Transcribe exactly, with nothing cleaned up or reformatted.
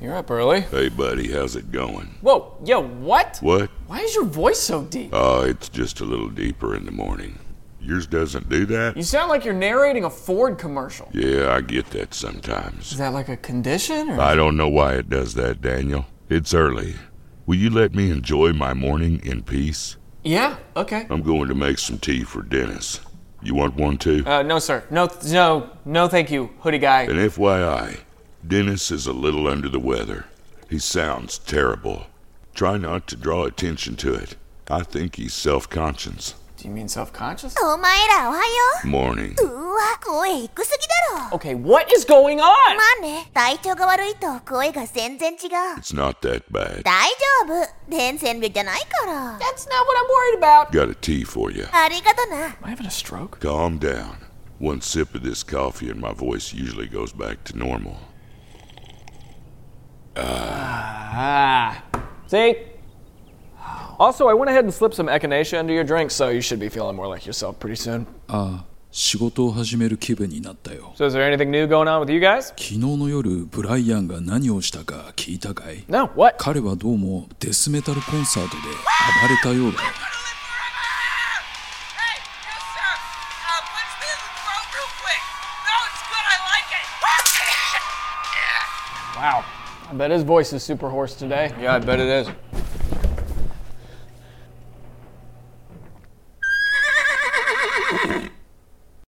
You're up early. Hey, buddy, how's it going? Whoa, yo, what? What? Why is your voice so deep? Oh, it's just a little deeper in the morning. Yours doesn't do that? You sound like you're narrating a Ford commercial. Yeah, I get that sometimes. Is that like a condition? Or? I don't know why it does that, Daniel. It's early. Will you let me enjoy my morning in peace? Yeah, okay. I'm going to make some tea for Dennis. You want one too? Uh, no, sir. No, th- no, no, thank you, hoodie guy. And F Y I, Dennis is a little under the weather. He sounds terrible. Try not to draw attention to it. I think he's self-conscious. Do you mean self-conscious? お前らおはよ Morning. う。うわ、声低すぎだろ。 Okay, what is going on? まあね、体調が悪いと声が全然違う。 It's not that bad. 大丈夫。伝染病じゃないから。 That's not what I'm worried about. Got a tea for you. ありがとな。 Am I having a stroke? Calm down. One sip of this coffee and my voice usually goes back to normal. Ah. See? Also, I went ahead and slipped some echinacea into your drink, so you should be feeling more like yourself pretty soon. ああ、仕事を始める気分になったよ。 So is there anything new going on with you guys? 昨日の夜、ブライアンが何をしたか聞いたかい？ No, what? 彼はどうもデスメタルコンサートで暴れたようだよ。 Wow. I bet his voice is super hoarse today. Yeah, I bet it is.